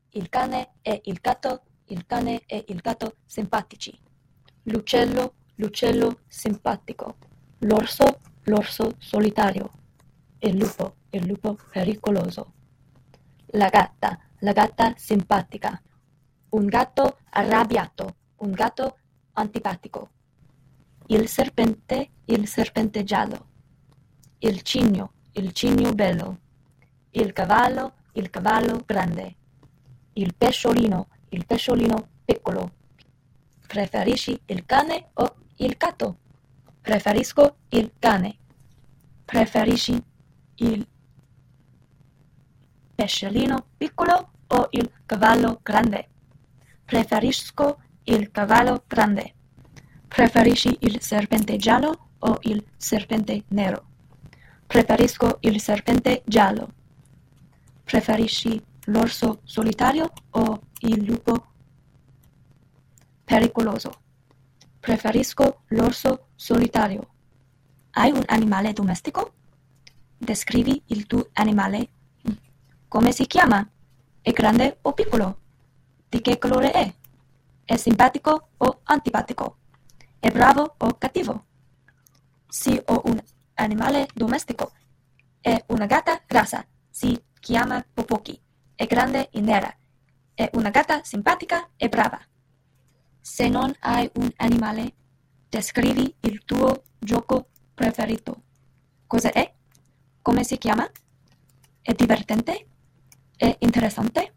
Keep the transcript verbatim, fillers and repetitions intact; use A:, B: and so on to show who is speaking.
A: Il cane e il gatto, il cane e il gatto simpatici. L'uccello, l'uccello simpatico. L'orso, l'orso solitario. Il lupo, il lupo pericoloso. La gatta, la gatta simpatica. Un gatto arrabbiato, un gatto antipatico. Il serpente, il serpente giallo. Il cigno, il cigno bello. Il cavallo, il cavallo grande. Il pesciolino, il pesciolino piccolo. Preferisci il cane o il gatto? Preferisco il cane. Preferisci il pesciolino piccolo o il cavallo grande? Preferisco il cavallo grande. Preferisci il serpente giallo o il serpente nero? Preferisco il serpente giallo. Preferisci l'orso solitario o il lupo pericoloso? Preferisco l'orso solitario. Hai un animale domestico? Descrivi il tuo animale. Come si chiama? È grande o piccolo? Di che colore è? È simpatico o antipatico? È bravo o cattivo? Se ho un animale domestico. È una gatta grassa. Si chiama Popochi. È grande e nera. È una gatta simpatica e brava. Se non hai un animale, descrivi il tuo gioco preferito. Cosa è? Come si chiama? È divertente? È interessante?